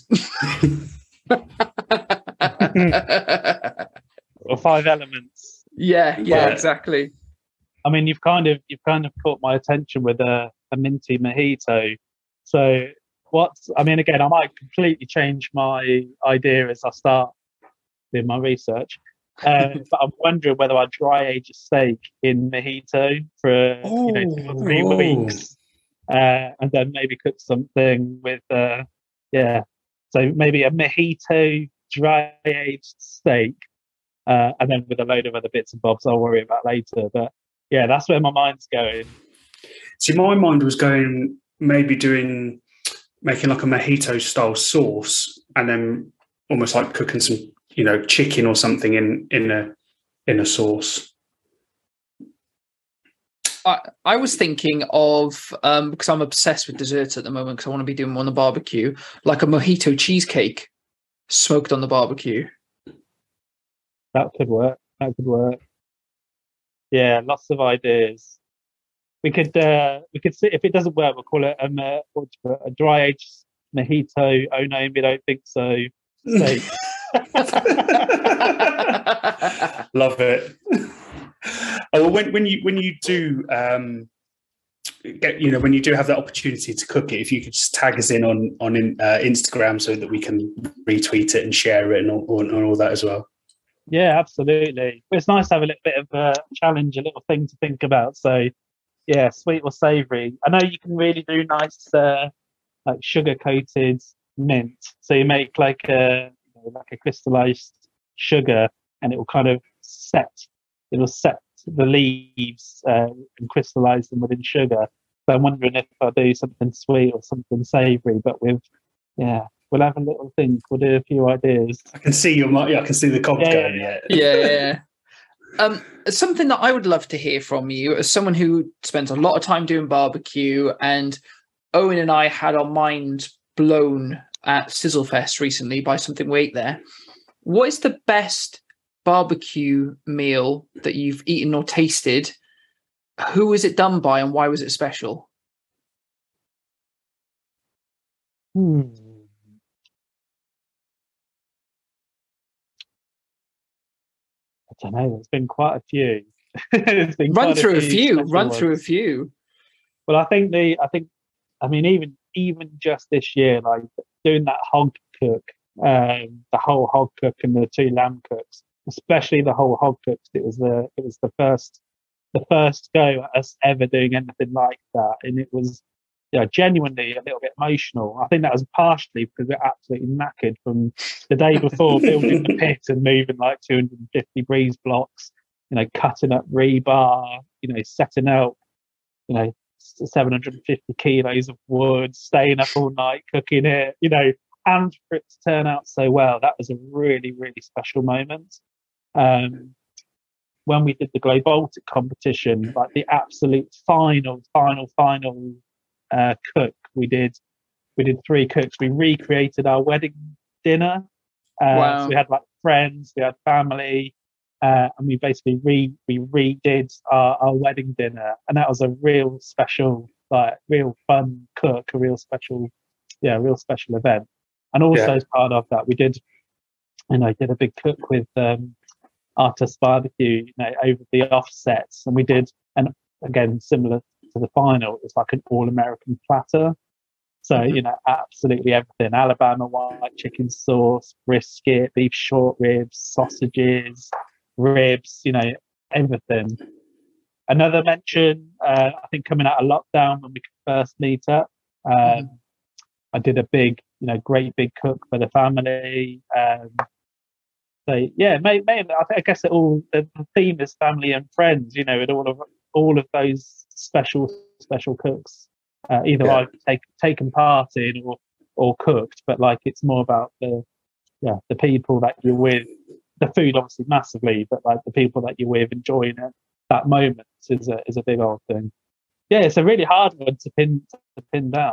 Or 5 elements. Yeah, exactly. I mean, you've kind of caught my attention with a minty mojito. So again, I might completely change my idea as I start doing my research. But I'm wondering whether I dry age a steak in mojito for 2 or 3 weeks, and then maybe cook something with so maybe a mojito dry aged steak, and then with a load of other bits and bobs I'll worry about later. But yeah, that's where my mind's going. See, my mind was going making like a mojito style sauce, and then almost like cooking some, chicken or something in a sauce. I was thinking of, because I'm obsessed with desserts at the moment, because I want to be doing one on the barbecue, like a mojito cheesecake smoked on the barbecue. That could work. Yeah, lots of ideas. We could see if it doesn't work, we'll call it a dry aged mojito. Oh no, we don't think so. Steak. Love it. Oh, when you do when you do have that opportunity to cook it, if you could just tag us in on Instagram so that we can retweet it and share it and all that as well. Yeah, absolutely. It's nice to have a little bit of a challenge, a little thing to think about. So yeah, sweet or savoury. I know you can really do nice like sugar coated mint. So you make like a crystallized sugar, and it will kind of set the leaves and crystallize them within sugar. So I'm wondering if I do something sweet or something savoury, but we'll have a little think. We'll do a few ideas. I can see I can see the cogs going. Yeah. Something that I would love to hear from you, as someone who spends a lot of time doing barbecue, and Owen and I had our minds blown at Sizzlefest recently by something we ate there. What is the best barbecue meal that you've eaten or tasted? Who was it done by, and why was it special? I don't know. There's been quite a few. Run through a few. Well, I mean, even just this year, like doing that hog cook, the whole hog cook and the 2 lamb cooks, especially the whole hog cooks. It was the first go at us ever doing anything like that, and it was genuinely a little bit emotional. I think that was partially because we're absolutely knackered from the day before building the pit and moving like 250 breeze blocks, cutting up rebar, setting out, 750 kilos of wood, staying up all night cooking it, and for it to turn out so well. That was a really, really special moment. When we did the Glow Baltic competition, like the absolute final cook, we did 3 cooks. We recreated our wedding dinner. Wow. So we had like friends, we had family, and we basically we redid our wedding dinner, and that was a real special like real fun cook, a real special event. And also as part of that, we did a big cook with Artus Barbecue, over the offsets, and we did, and again similar to the final, it was like an all-American platter. So absolutely everything: Alabama white chicken sauce, brisket, beef short ribs, sausages, ribs, everything. Another mention, I think coming out of lockdown when we could first meet up, I did a big, great big cook for the family. So yeah, maybe I guess the theme is family and friends. And all of those special cooks. Either I've taken part in or cooked, but like it's more about the people that you're with. The food obviously massively, but like the people that you're with enjoying it. That moment is a big old thing. Yeah, it's a really hard one to pin down.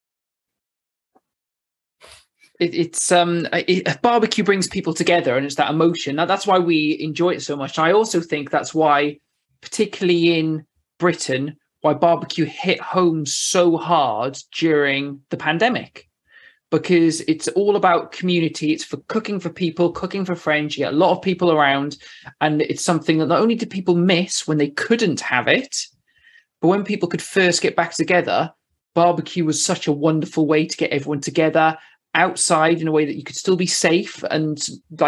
It's barbecue brings people together, and it's that emotion. That's why we enjoy it so much. I also think that's why, particularly in Britain, why barbecue hit home so hard during the pandemic, because it's all about community. It's for cooking for people, cooking for friends. You get a lot of people around, and it's something that not only did people miss when they couldn't have it, but when people could first get back together, barbecue was such a wonderful way to get everyone together outside in a way that you could still be safe and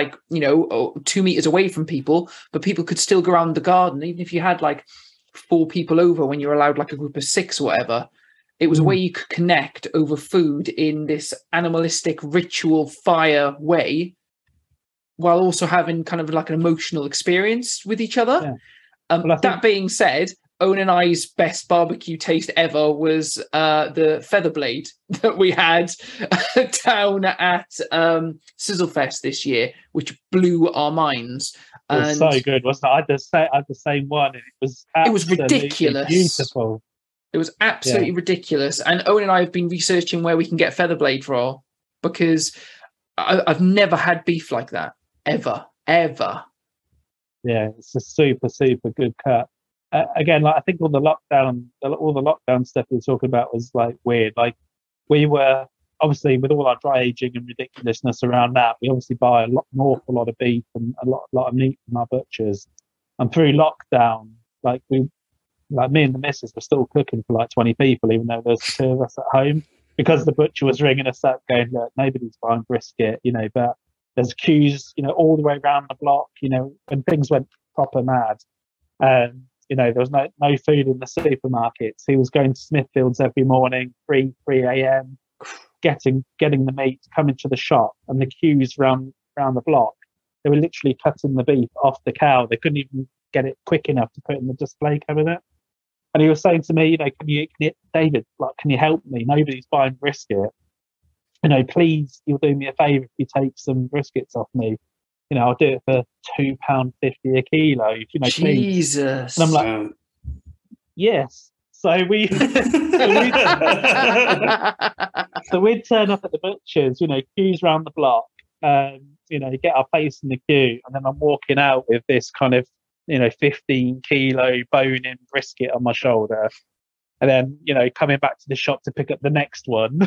2 meters away from people, but people could still go around the garden, even if you had like 4 people over when you're allowed like a group of 6 or whatever. It was a way you could connect over food in this animalistic ritual fire way, while also having kind of like an emotional experience with each other. Yeah. That being said, Owen and I's best barbecue taste ever was the feather blade that we had down at Sizzlefest this year, which blew our minds. It was so good, wasn't it? I had the same one, and it was ridiculous, beautiful. It was absolutely ridiculous. And Owen and I have been researching where we can get feather blade for, because I've never had beef like that ever. Yeah, it's a super good cut. Again, like I think all the lockdown stuff we were talking about was like weird. Like we were obviously, with all our dry aging and ridiculousness around that, we obviously buy an awful lot of beef and a lot of meat from our butchers. And through lockdown, like me and the missus were still cooking for like 20 people, even though there's 2 of us at home, because the butcher was ringing us up going, look, nobody's buying brisket, but there's queues, all the way around the block, when things went proper mad. There was no food in the supermarkets. He was going to Smithfields every morning, 3 a.m., getting the meat, coming to the shop, and the queues around the block. They were literally cutting the beef off the cow. They couldn't even get it quick enough to put in the display cabinet. And he was saying to me, David, can you help me? Nobody's buying brisket. Please, you'll do me a favour if you take some briskets off me. I'll do it for £2.50 a kilo. Jesus. Please. And I'm like, yes. So we'd turn up at the butcher's, queues around the block, get our place in the queue, and then I'm walking out with this kind of 15 kilo bone-in brisket on my shoulder, and then coming back to the shop to pick up the next one.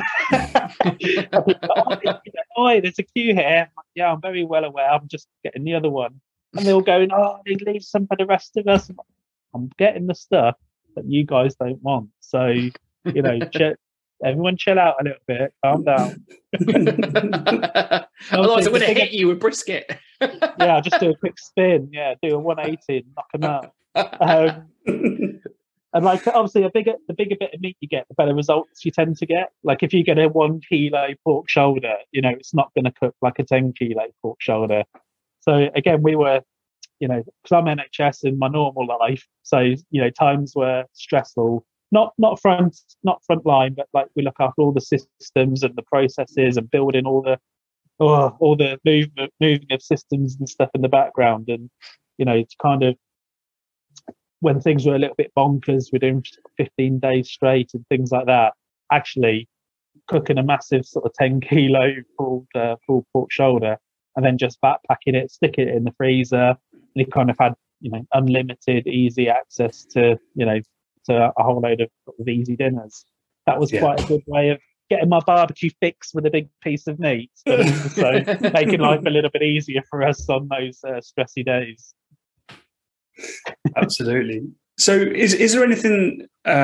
Oh, there's a queue here. Yeah, I'm very well aware. I'm just getting the other one, and they're all going, oh, they leave some for the rest of us. I'm getting the stuff that you guys don't want. So everyone chill out a little bit, calm down. Otherwise I'm going to hit you with brisket. Yeah, I'll just do a quick spin. Yeah, do a 180 and knock them out. And obviously the bigger bit of meat you get, the better results you tend to get. Like if you get a 1 kilo pork shoulder, it's not going to cook like a 10 kilo pork shoulder. So again, we were, because I'm NHS in my normal life, so times were stressful. Not front line, but like we look after all the systems and the processes and building all the moving of systems and stuff in the background. And it's kind of, when things were a little bit bonkers, we're doing 15 days straight and things like that. Actually, cooking a massive sort of 10 kilo full pork shoulder and then just backpacking it, sticking it in the freezer, and you kind of had unlimited, easy access to to a whole load of sort of easy dinners. That was Yeah. quite a good way of getting my barbecue fix with a big piece of meat, but also making life a little bit easier for us on those stressy days. Absolutely. So is there anything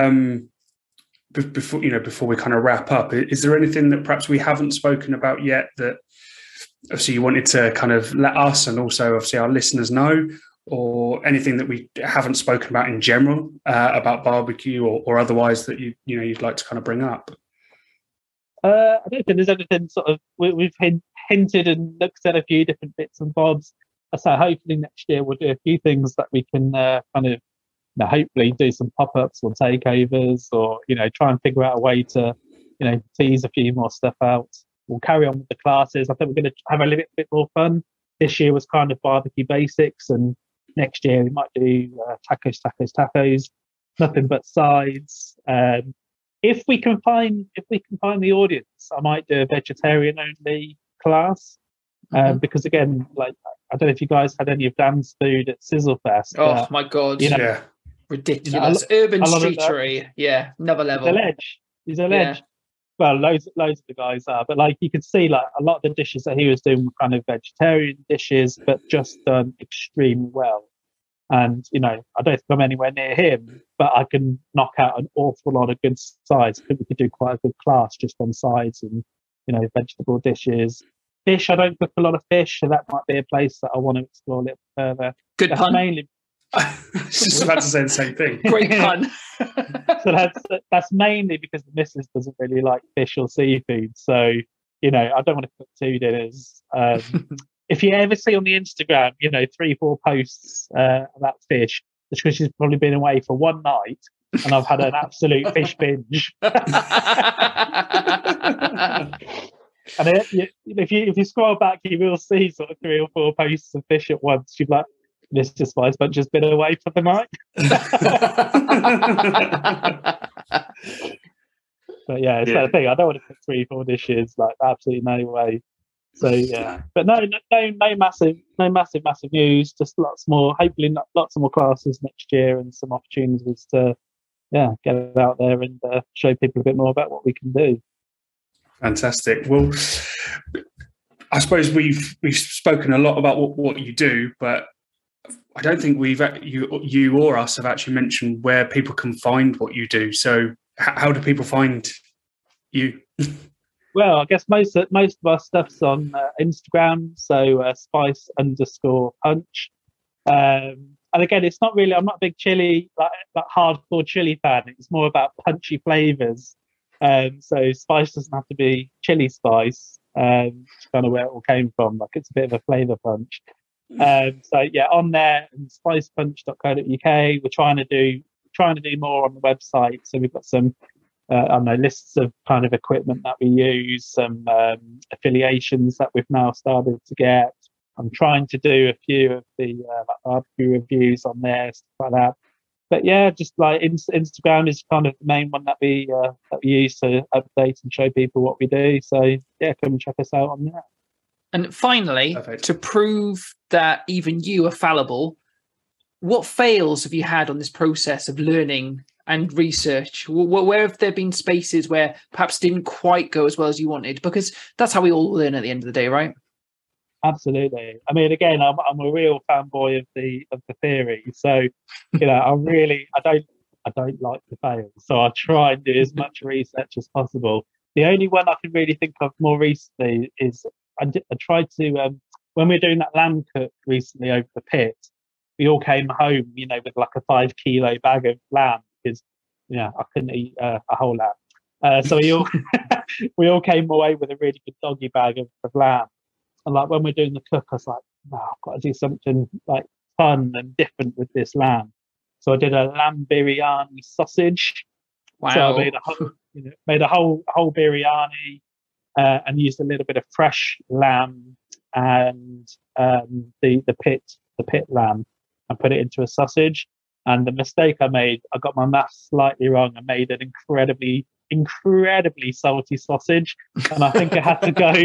before we kind of wrap up, is there anything that perhaps we haven't spoken about yet that obviously you wanted to kind of let us and also obviously our listeners know, or anything that we haven't spoken about in general about barbecue or otherwise that you'd like to kind of bring up? I don't think there's anything sort of we've hinted and looked at a few different bits and bobs. So hopefully next year we'll do a few things that we can kind of hopefully do some pop-ups or takeovers, or try and figure out a way to tease a few more stuff out. We'll carry on with the classes. I think we're going to have a little bit more fun. This year was kind of barbecue basics, and next year we might do tacos, nothing but sides. If we can find the audience, I might do a vegetarian only class. Because again, like, I don't know if you guys had any of Dan's food at Sizzlefest. Oh my God. Yeah. Ridiculous. Urban streetery. Yeah. Another level. He's a ledge. Well, loads of the guys are, but like you could see, like a lot of the dishes that he was doing were kind of vegetarian dishes, but just done extremely well. And I don't think I'm anywhere near him, but I can knock out an awful lot of good sides. I think we could do quite a good class just on sides and vegetable dishes. Fish, I don't cook a lot of fish, so that might be a place that I want to explore a little further. Good That's pun. mainly. I was just about to say the same thing. Great pun. So that's mainly because the missus doesn't really like fish or seafood. So I don't want to cook 2 dinners. If you ever see on the Instagram, 3-4 posts about fish, it's because she's probably been away for one night, and I've had an absolute fish binge. And if you scroll back, you will see sort of 3 or 4 posts of fish at once. You're like, this just Spice Bunch has been away for the night. But yeah, it's that thing. I don't want to cook 3-4 dishes, like absolutely no way. So yeah, but no massive news. Just lots more, hopefully lots more classes next year and some opportunities to get it out there and show people a bit more about what we can do. Fantastic. Well, I suppose we've spoken a lot about what you do, but I don't think you or us have actually mentioned where people can find what you do. So how do people find you? Well, I guess most of our stuff's on Instagram, so spice_punch. And again, it's not really. I'm not a big chili, like hardcore chili fan. It's more about punchy flavors. So spice doesn't have to be chili spice. It's kind of where it all came from. Like it's a bit of a flavor punch. So yeah, on there and spicepunch.co.uk. We're trying to do more on the website. So we've got some lists of kind of equipment that we use, some affiliations that we've now started to get. I'm trying to do a few of the barbecue reviews on there, stuff like that. But yeah, just like Instagram is kind of the main one that we use to update and show people what we do. So yeah, come and check us out on that. And finally, Perfect. To prove that even you are fallible, what fails have you had on this process of learning and research? Where have there been spaces where perhaps didn't quite go as well as you wanted? Because that's how we all learn at the end of the day, right? Absolutely. I mean, again, I'm a real fanboy of the theory. So, I don't like to fail. So I try and do as much research as possible. The only one I can really think of more recently is I tried to when we were doing that lamb cook recently over the pit. We all came home, with like a 5 kilo bag of lamb because, I couldn't eat a whole lamb. So we all came away with a really good doggy bag of lamb. And like when we're doing the cook, I was like, I've got to do something like fun and different with this lamb. So I did a lamb biryani sausage. Wow. So I made a whole biryani and used a little bit of fresh lamb and the pit lamb and put it into a sausage. And the mistake I made, I got my maths slightly wrong. I made an incredibly salty sausage, and I think I had to go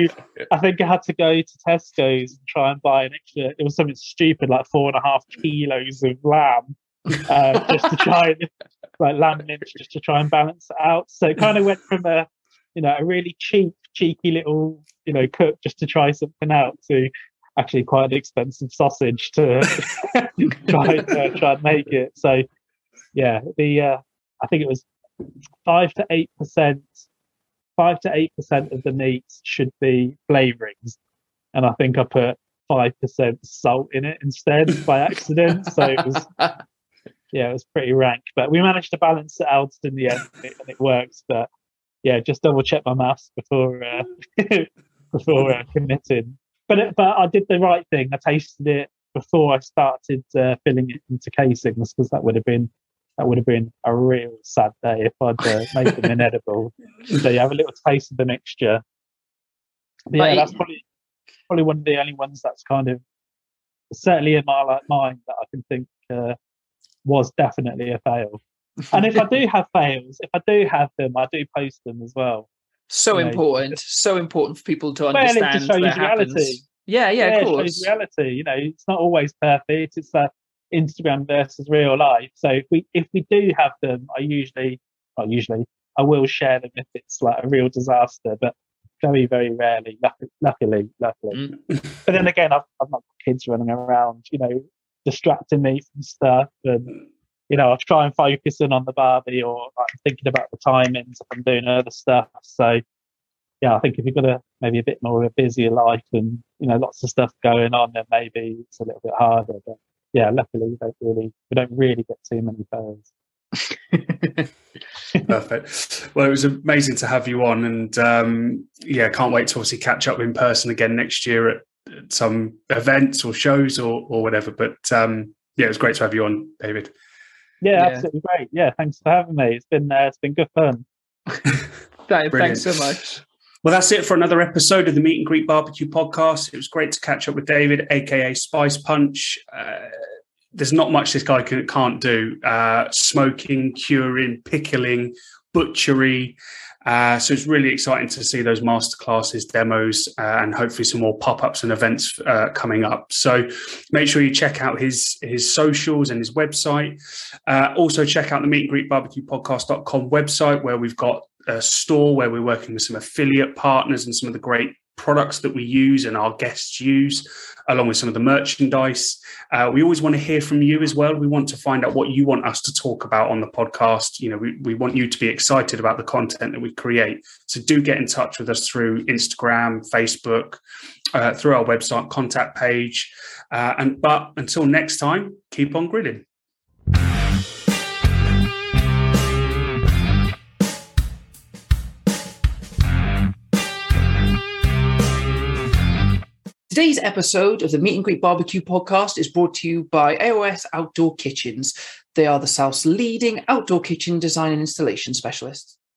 to Tesco's and try and buy an extra. It was something stupid like 4.5 kilos of lamb, just to try like lamb mince just to try and balance it out. So it kind of went from a really cheeky little, cook just to try something out to actually quite an expensive sausage to try and make it. So yeah, I think it was 5 to 8%. 5 to 8% of the meat should be flavorings, and I think I put 5% salt in it instead by accident. So it was pretty rank, but we managed to balance it out in the end, and it works. But yeah, just double check my maths before committing. But I did the right thing. I tasted it before I started filling it into casings, because that would have been a real sad day if I'd made them inedible. So you have a little taste of the mixture. But yeah, that's probably one of the only ones that's kind of, certainly in my mind, that I can think was definitely a fail. And if I do have fails, if I do have them, I do post them as well. So important for people to understand to show that happens. Reality. Yeah, of course. It shows reality. It's not always perfect. It's that Instagram versus real life. So if we do have them, I will share them if it's like a real disaster, but very, very rarely, luckily. But then again, I've not got kids running around, distracting me from stuff, and I'll try and focus in on the Barbie, or like thinking about the timings if I'm doing other stuff. So yeah, I think if you've got maybe a bit more of a busier life and lots of stuff going on, then maybe it's a little bit harder. But yeah, luckily we don't really get too many fails. Perfect. Well, it was amazing to have you on, and can't wait to obviously catch up in person again next year at some events or shows or whatever. But it was great to have you on, David. Yeah, absolutely great. Yeah, thanks for having me. It's been good fun. Thanks so much. Well, that's it for another episode of the Meet and Greet Barbecue Podcast. It was great to catch up with David, aka Spice Punch. There's not much this guy can't do. Smoking, curing, pickling, butchery. So it's really exciting to see those masterclasses, demos, and hopefully some more pop-ups and events coming up. So make sure you check out his socials and his website. Also check out the Meet and Greet Barbecue Podcast.com website, where we've got a store where we're working with some affiliate partners and some of the great products that we use and our guests use, along with some of the merchandise. We always want to hear from you as well. We want to find out what you want us to talk about on the podcast. We want you to be excited about the content that we create. So do get in touch with us through Instagram, Facebook, through our website contact page. But until next time, keep on grilling. Today's episode of the Meet and Greet Barbecue Podcast is brought to you by AOS Outdoor Kitchens. They are the South's leading outdoor kitchen design and installation specialists.